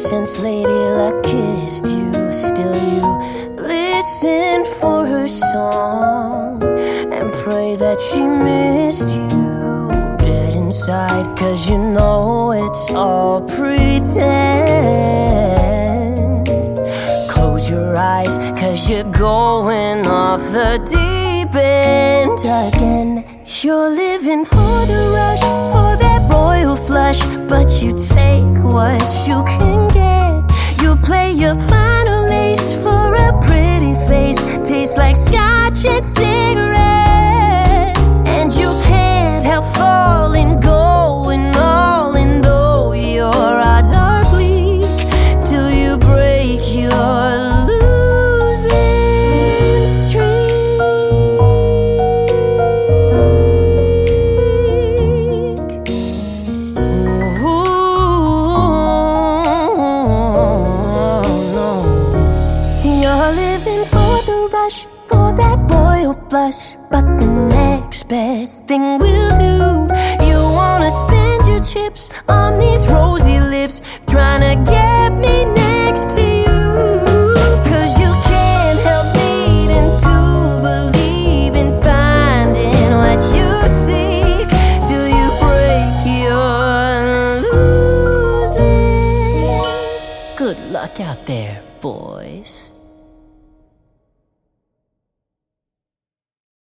since Lady Luck kissed you. Still you listen for her song and pray that she missed you dead inside, 'cause you know it's all pretend. Close your eyes, 'cause you're going off the deep end again. You're living for the rush, for that royal flush, but you take what you can get. You play your final ace for a pretty face, tastes like scotch and cigarettes, and you can't help falling, going all in, though your odds are bleak, till you break your losing streak. You're living for the rush, for that royal blush, but the next best thing will do. You wanna spend your chips on these rosy lips, trying to get me next to you, 'cause you can't help needing to believe in finding what you seek, till you break your losing. Good luck out there, boys.